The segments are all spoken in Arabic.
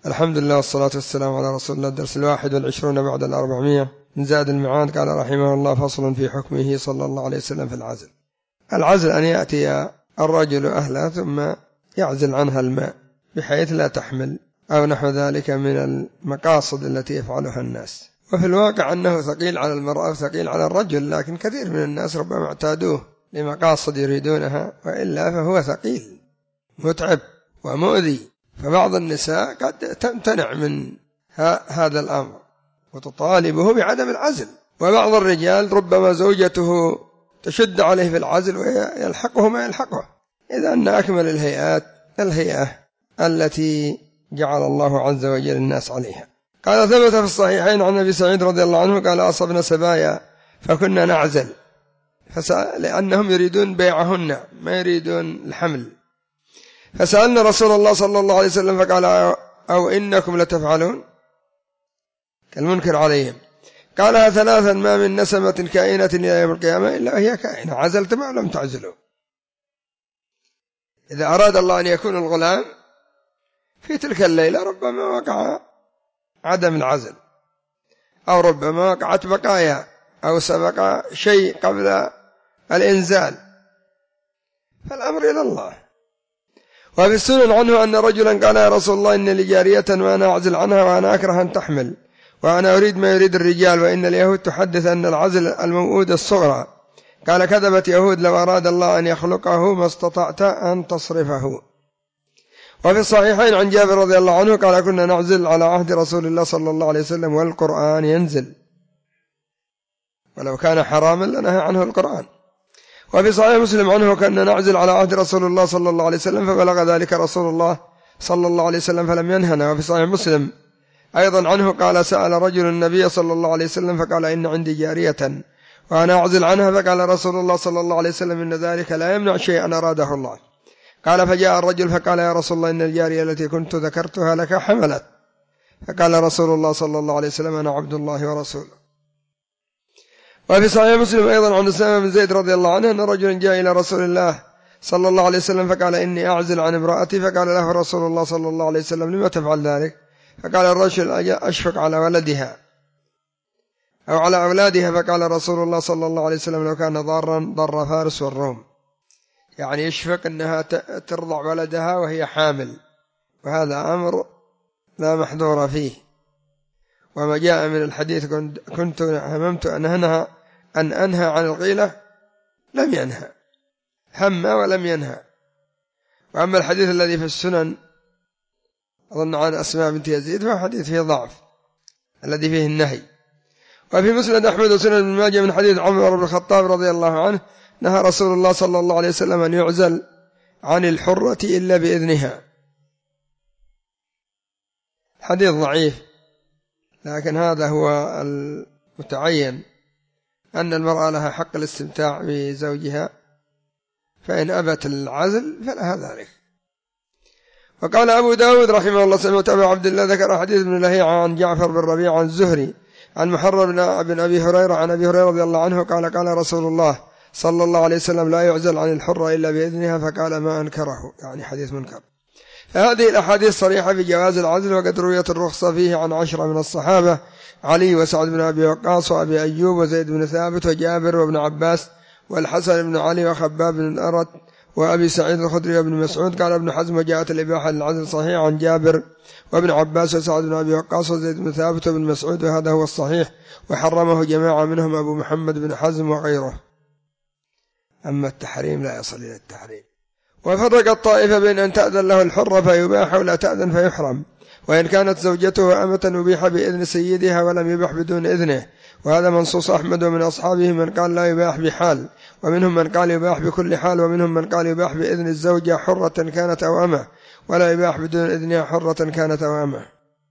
الحمد لله والصلاة والسلام على رسول الله. الدرس 21 بعد 400 من زاد المعاد. قال رحمه الله: فصل في حكمه صلى الله عليه وسلم في العزل. العزل أن يأتي الرجل أهله ثم يعزل عنها الماء بحيث لا تحمل أو نحو ذلك من المقاصد التي يفعلها الناس. وفي الواقع أنه ثقيل على المرأة وثقيل على الرجل، لكن كثير من الناس ربما اعتادوه لمقاصد يريدونها، وإلا فهو ثقيل متعب ومؤذي. فبعض النساء قد تمتنع من هذا الأمر وتطالبه بعدم العزل، وبعض الرجال ربما زوجته تشد عليه في العزل ويلحقه ما يلحقه. إذا أن أكمل الهيئات الهيئة التي جعل الله عز وجل الناس عليها. قال: ثبت في الصحيحين عن أبي سعيد رضي الله عنه قال: أصبنا سبايا فكنا نعزل، لأنهم يريدون بيعهن ما يريدون الحمل، فسألنا رسول الله صلى الله عليه وسلم فقال: أو إنكم لتفعلون؟ كالمنكر عليهم. قالها ثلاثا: ما من نسمة كائنة إلى يوم القيامة إلا هي كائنة، عزلت ما لم تعزلوا. إذا أراد الله أن يكون الغلام في تلك الليلة ربما وقع عدم العزل، أو ربما وقعت بقايا، أو سبق شيء قبل الإنزال، فالأمر إلى الله. وفي السنن عنه أن رجلا قال: يا رسول الله إن لي جارية وأنا أعزل عنها وأنا أكره أن تحمل، وأنا أريد ما يريد الرجال، وإن اليهود تحدث أن العزل الموؤود الصغرى. قال: كذبت يهود، لو أراد الله أن يخلقه ما استطعت أن تصرفه. وفي الصحيحين عن جابر رضي الله عنه قال: كنا نعزل على عهد رسول الله صلى الله عليه وسلم والقرآن ينزل، ولو كان حراما لنهى عنه القرآن. وفي صحيح مسلم عنه: كنا نعزل على عهد رسول الله صلى الله عليه وسلم فبلغ ذلك رسول الله صلى الله عليه وسلم فلم ينهنا. وفي صحيح مسلم أيضا عنه قال: سأل رجل النبي صلى الله عليه وسلم فقال: إن عندي جارية وأنا أعزل عنها، فقال رسول الله صلى الله عليه وسلم: إن ذلك لا يمنع شيئا أراده الله. قال: فجاء الرجل فقال: يا رسول الله إن الجارية التي كنت ذكرتها لك حملت. فقال رسول الله صلى الله عليه وسلم: أنا عبد الله ورسوله. وفي صحيح مسلم أيضا عن أسامة بن زيد رضي الله عنه أن رجلا جاء إلى رسول الله صلى الله عليه وسلم فقال: إني أعزل عن امرأتي. فقال له رسول الله صلى الله عليه وسلم: لما تفعل ذلك؟ فقال الرجل: أشفق على ولدها أو على أولادها. فقال رسول الله صلى الله عليه وسلم: لو كان ضارا ضر فارس والروم، يعني يشفق أنها ترضع ولدها وهي حامل، وهذا أمر لا محذور فيه. وما جاء من الحديث: كنت هممت أن أنهى عن الغيلة، لم ينهى، هم ولم ينهى. وأما الحديث الذي في السنن أظن عن أسماء بنت يزيد فهو حديث فيه ضعف الذي فيه النهي. وفي مسند أحمد وسنن ابن ماجه من حديث عمر بن الخطاب رضي الله عنه: نهى رسول الله صلى الله عليه وسلم أن يعزل عن الحرة إلا بإذنها. حديث ضعيف، لكن هذا هو المتعين، أن المرأة لها حق الاستمتاع بزوجها، فإن أبت العزل فلها ذلك. وقال أبو داود رحمه الله: سمعت أبا عبد الله ذكر حديث ابن لهيعة عن جعفر بن ربيعة عن الزهري عن محرر بن أبي هريرة عن أبي هريرة رضي الله عنه قال: قال رسول الله صلى الله عليه وسلم: لا يعزل عن الحرة إلا بإذنها. فقال: ما أنكره، يعني حديث منكر. فهذه الأحاديث صريحة في جواز العزل، وقد رويت الرخصة فيه عن 10 من الصحابة: علي وسعد بن أبي وقاص وأبي أيوب وزيد بن ثابت وجابر وابن عباس والحسن بن علي وخباب بن الأرت وأبي سعيد الخدري وابن مسعود. قال ابن حزم: وجاءت الإباحة للعزل صحيح عن جابر وابن عباس وسعد بن أبي وقاص وزيد بن ثابت وابن مسعود، وهذا هو الصحيح، وحرمه جماعة منهم أبو محمد بن حزم وغيره. أما التحريم لا يصل إلى التحريم. وفرق الطائفة بين أن تأذن له الحرة فيباح ولا تأذن فيحرم، وإن كانت زوجته أمة أبيح بإذن سيدها ولم يباح بدون إذنه، وهذا منصوص أحمد ومن أصحابه من قال لا يباح بحال، ومنهم من قال يباح بكل حال، ومنهم من قال يباح بإذن الزوجة حرة كانت أو أمة، ولا يباح بدون إذنها حرة كانت أو أمة.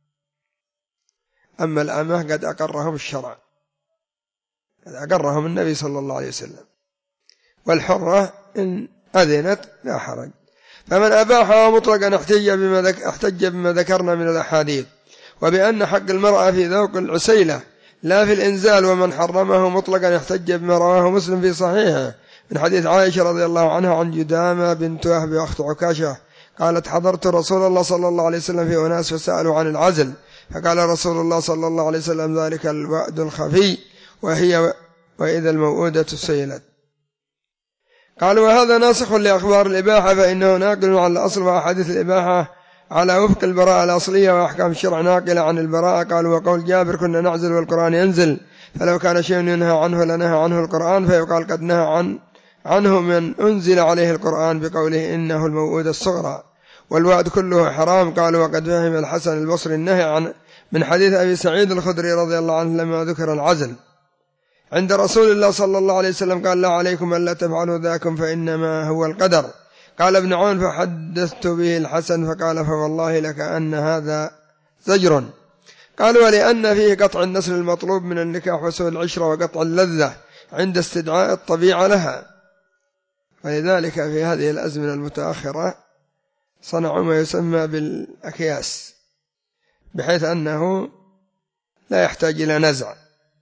أما الأمة قد أقرهم الشرع، قد أقرهم النبي صلى الله عليه وسلم، والحرة إن أذنت لا حرج. فمن أباحها مطلقا احتج بما ذكرنا من الأحاديث، وبأن حق المرأة في ذوق العسيلة لا في الإنزال. ومن حرمه مطلقا احتج بما رواه مسلم في صحيحه من حديث عائشة رضي الله عنها عن جدامة بنت وهب أخت عكاشة قالت حضرت رسول الله صلى الله عليه وسلم في أناس فسألوا عن العزل، فقال رسول الله صلى الله عليه وسلم ذلك الوأد الخفي وإذا الموءودة سئلت. قالوا وهذا ناسخ لأخبار الإباحة فإنه ناقل عن الأصل وأحاديث الإباحة على وفق البراءة الأصلية وأحكام الشرع ناقلة عن البراءة. قالوا وقول جابر كنا نعزل والقرآن ينزل، فلو كان شيء ينهى عنه لنهى عنه القرآن، فيقال قد نهى عنه من أنزل عليه القرآن بقوله إنه الموءودة الصغرى، والوعد كله حرام. قالوا وقد فهم الحسن البصري النهي من حديث أبي سعيد الخدري رضي الله عنه لما ذكر العزل عند رسول الله صلى الله عليه وسلم قال لا عليكم ألا تفعلوا ذاكم فإنما هو القدر. قال ابن عون فحدثت به الحسن فقال فوالله لك أن هذا زجر. قالوا ولأن فيه قطع النسل المطلوب من النكاح وسوء العشرة وقطع اللذة عند استدعاء الطبيعة لها، ولذلك في هذه الأزمنة المتأخرة صنعوا ما يسمى بالأكياس بحيث أنه لا يحتاج إلى نزع،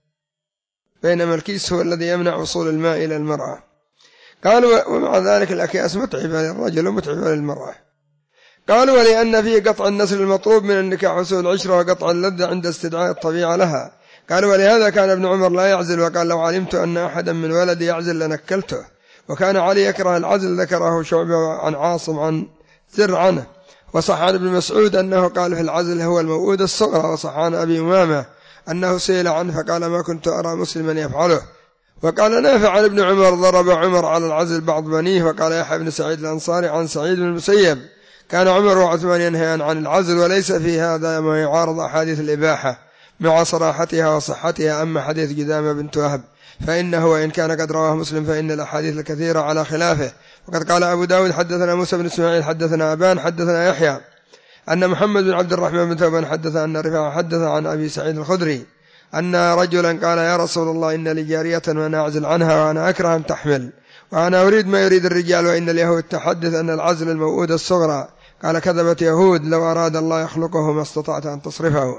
بينما الكيس هو الذي يمنع وصول الماء إلى المرأة. قالوا ومع ذلك الأكياس متعبة للرجل ومتعبة للمرأة. قالوا ولأن فيه قطع النسل المطلوب من النكاح وسوء العشرة وقطع اللذة عند استدعاء الطبيعة لها. قالوا ولهذا كان ابن عمر لا يعزل، وقال لو علمت أن أحدا من ولدي يعزل لنكلته. وكان علي يكره العزل، ذكره شعبة عن عاصم عن زر عنه. وصح عن ابن مسعود أنه قال في العزل هو الموءودة الصغرى. وصح عن أبي أمامة أنه سئل عنه فقال ما كنت أرى مسلما يفعله. وقال نافع عن ابن عمر ضرب عمر على العزل بعض بنيه. وقال يحيى بن سعيد الأنصاري عن سعيد بن المسيب كان عمر وعثمان ينهيان عن العزل، وليس في هذا ما يعارض أحاديث الإباحة مع صراحتها وصحتها. أما حديث جذامة بنت وهب فإنه وإن كان قد رواه مسلم فإن الأحاديث الكثيرة على خلافه. وقد قال أبو داود حدثنا موسى بن إسماعيل حدثنا أبان حدثنا يحيى أن محمد بن عبد الرحمن بن ثوبان حدث أن رفاعة حدث عن أبي سعيد الخدري أن رجلا قال يا رسول الله إن لي جارية وأنا أعزل عنها وأنا أكره أن تحمل وأنا أريد ما يريد الرجال، وإن اليهود تحدث أن العزل الموءودة الصغرى. قال كذبت يهود لو أراد الله يخلقه ما استطعت أن تصرفه.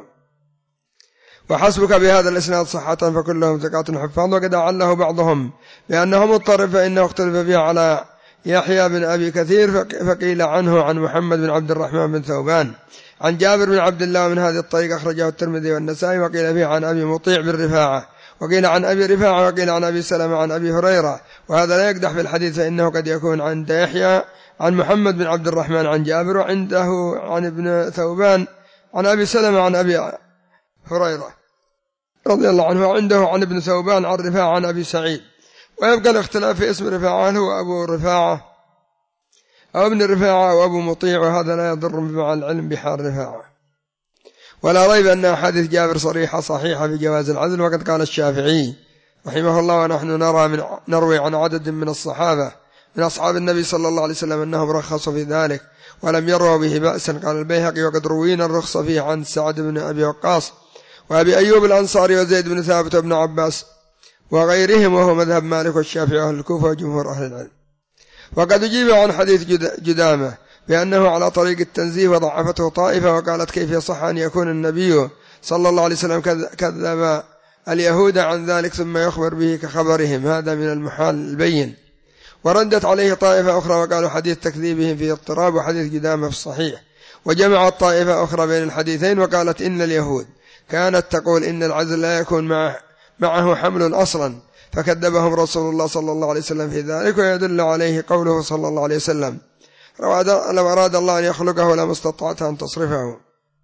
وحسبك بهذا الإسناد صحة فكلهم ثقات حفاظ. وقد أعله بعضهم بأنه مضطرب فإنه اختلف فيه على يحيى بن أبي كثير فقيل عنه عن محمد بن عبد الرحمن بن ثوبان عن جابر بن عبد الله من هذه الطريقة أخرجه الترمذي والنسائي. وقيل فيه عن أبي مطيع بن رفاعة وقيل عن أبي رفاعة وقيل عن أبي سلمة عن أبي هريرة، وهذا لا يقدح في الحديث فإنه قد يكون عند يحيى عن محمد بن عبد الرحمن عن جابر، وعنده عن ابن ثوبان عن أبي سلمة عن أبي هريرة رضي الله عنه، وعنده عن ابن ثوبان عن رفاعة عن أبي سعيد. ويبقى الاختلاف في اسم رفاعة هو أبو رفاعة أو ابن رفاعة أو أبو مطيع، وهذا لا يضر مع العلم بحال رفاعة. ولا ريب أن أحاديث جابر صريحة صحيحة في جواز العزل. وقد قال الشافعي رحمه الله ونحن نروي عن عدد من الصحابة من أصحاب النبي صلى الله عليه وسلم أنهم رخصوا في ذلك ولم يروا به بأسا. قال البيهقي وقد روينا الرخصة فيه عن سعد بن أبي وقاص وأبي أيوب الأنصاري وزيد بن ثابت وابن عباس وغيرهم، وهو مذهب مالك والشافعي وأهل الكوفة وجمهور أهل العلم. وقد أجيب عن حديث جدامة بأنه على طريق التنزيه وضعفته طائفة، وقالت كيف يصح أن يكون النبي صلى الله عليه وسلم كذب اليهود عن ذلك ثم يخبر به كخبرهم، هذا من المحال البين. وردت عليه طائفة أخرى وقالوا حديث تكذيبهم فيه اضطراب وحديث جدامة في الصحيح. وجمعت طائفة أخرى بين الحديثين وقالت إن اليهود كانت تقول إن العزل لا يكون معه حمل أصلا، فكذبهم رسول الله صلى الله عليه وسلم في ذلك. ويدل عليه قوله صلى الله عليه وسلم لو أراد الله أن يخلقه لما استطعت أن تصرفه.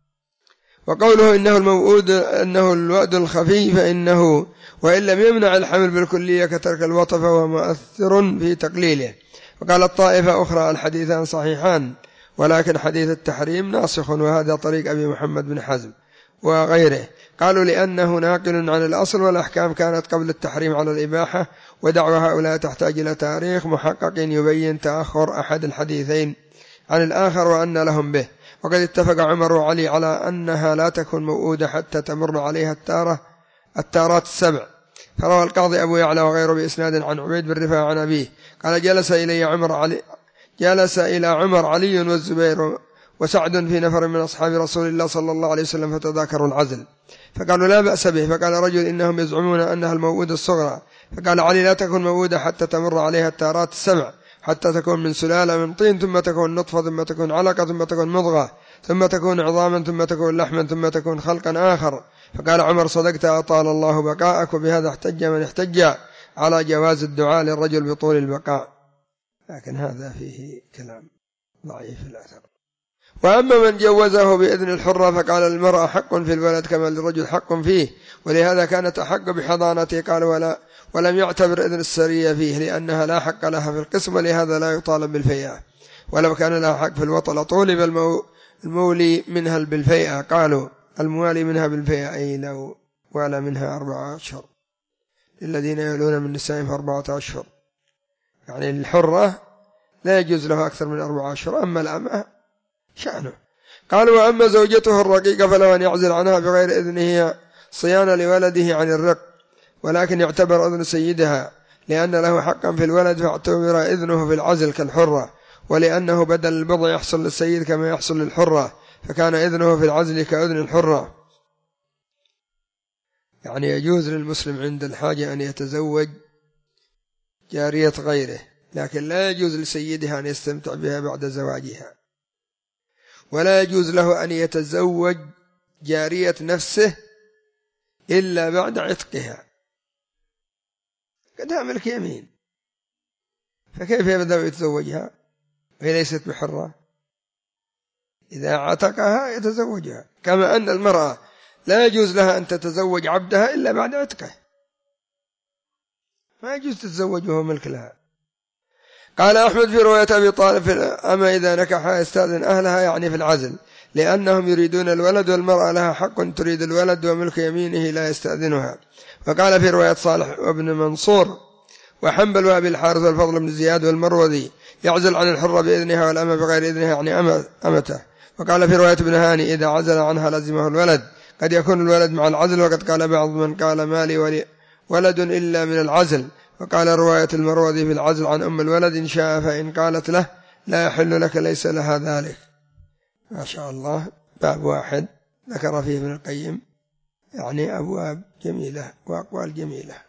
وقوله إنه الوأد الخفي فإنه وإن لم يمنع الحمل بالكلية كترك الوطف فهو مؤثر في تقليله. وقال الطائفة أخرى الحديثان صحيحان ولكن حديث التحريم ناسخ، وهذا طريق أبي محمد بن حزم وغيره. قالوا لأنه ناقل عن الأصل والأحكام كانت قبل التحريم على الإباحة، ودعوى هؤلاء تحتاج إلى تاريخ محقق يبين تأخر أحد الحديثين عن الآخر وأن لهم به. وقد اتفق عمر وعلي على أنها لا تكون موؤودة حتى تمر عليها التارات السبع. فروى القاضي أبو يعلى وغيره بإسناد عن عبيد بن رفاعة عن أبيه قال جلس إلى عمر علي والزبير وسعد في نفر من أصحاب رسول الله صلى الله عليه وسلم فتذاكروا العزل فقالوا لا بأس به. فقال رجل إنهم يزعمون أنها الموؤودة الصغرى، فقال علي لا تكون موؤودة حتى تمر عليها التارات السبع حتى تكون من سلالة من طين، ثم تكون نطفة، ثم تكون علقة، ثم تكون مضغة، ثم تكون عظاما، ثم تكون لحما، ثم تكون خلقا آخر. فقال عمر: صدقت أطال الله بقاءك. وبهذا احتج من احتج على جواز الدعاء للرجل بطول البقاء، لكن هذا فيه كلام ضعيف الأثر. وأما من جوزه بإذن الحرة فقال: المرأة حق في الولد كما للرجل حق فيه، ولهذا كانت أحق بحضانته. قال: ولم يعتبر إذن السرية فيه لأنها لا حق لها في القسم، ولهذا لا يطالب بالفيئة. ولو كان لها حق في الوطن طولب المولي منها بالفيئة. قالوا: الموالي منها بالفيئة أي لو والى منها 4 أشهر، للذين يولون من نسائهم 4 أشهر، يعني الحرة لا يجوز له أكثر من 4 أشهر، أما الأمة شأنه. قالوا: وأما زوجته الرقيقة فلو أن يعزل عنها بغير إذنه صيانة لولده عن الرق، ولكن يعتبر إذن سيدها لأن له حقا في الولد، فاعتبر إذنه في العزل كالحرة، ولأنه بدل البضع يحصل للسيد كما يحصل للحرة، فكان إذنه في العزل كإذن الحرة. يعني يجوز للمسلم عند الحاجة أن يتزوج جارية غيره، لكن لا يجوز لسيدها أن يستمتع بها بعد زواجها، ولا يجوز له أن يتزوج جارية نفسه إلا بعد عتقها، قدها ملك يمين، فكيف يبدأ يتزوجها وهي ليست بحرة؟ إذا عتقها يتزوجها، كما أن المرأة لا يجوز لها أن تتزوج عبدها إلا بعد عتقه، ما يجوز تتزوج وهو ملك لها. قال أحمد في رواية أبي طالب: أما إذا نكحها يستأذن أهلها، يعني في العزل، لأنهم يريدون الولد، والمرأة لها حق تريد الولد وملك يمينه لا يستأذنها. وقال في رواية صالح وابن منصور وحنبل وأبي الحارث والفضل بن زياد والمروذي: يعزل عن الحرة بإذنها والأمة بغير إذنها، يعني أمته. وقال في رواية ابن هاني: إذا عزل عنها لزمه الولد. قد يكون الولد مع العزل، وقد قال بعض من قال: ما لي ولد إلا من العزل. وقال رواية المروذي في العزل عن أم الولد: إن شاء فإن قالت له لا يحل لك ليس لها ذلك. ما شاء الله، باب واحد ذكر فيه ابن القيم يعني أبواب جميلة وأقوال جميلة.